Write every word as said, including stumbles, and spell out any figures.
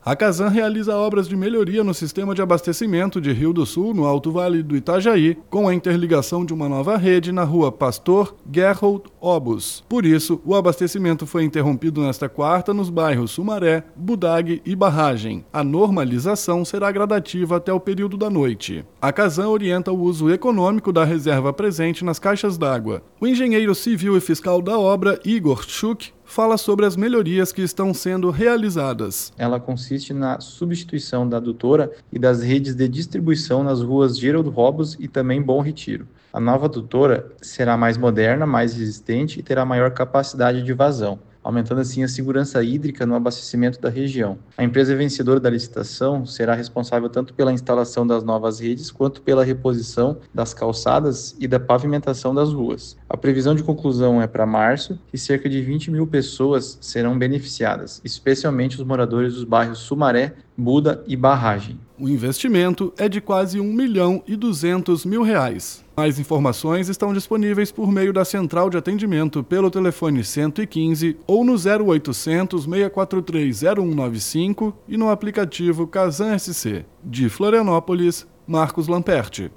A Casan realiza obras de melhoria no sistema de abastecimento de Rio do Sul, no Alto Vale do Itajaí, com a interligação de uma nova rede na rua Pastor Gerhold Obus. Por isso, o abastecimento foi interrompido nesta quarta nos bairros Sumaré, Budag e Barragem. A normalização será gradativa até o período da noite. A Casan orienta o uso econômico da reserva presente nas caixas d'água. O engenheiro civil e fiscal da obra, Igor Schuk, fala sobre as melhorias que estão sendo realizadas. Ela consiste na substituição da adutora e das redes de distribuição nas ruas Gerald Robos e também Bom Retiro. A nova adutora será mais moderna, mais resistente e terá maior capacidade de vazão, aumentando assim a segurança hídrica no abastecimento da região. A empresa vencedora da licitação será responsável tanto pela instalação das novas redes quanto pela reposição das calçadas e da pavimentação das ruas. A previsão de conclusão é para março e cerca de vinte mil pessoas serão beneficiadas, especialmente os moradores dos bairros Sumaré, Buda e Barragem. O investimento é de quase um milhão e duzentos mil reais. Mais informações estão disponíveis por meio da central de atendimento pelo telefone cento e quinze ou no zero oitocentos, seis quatro três, zero um nove cinco e no aplicativo Casan S C. De Florianópolis, Marcos Lamperti.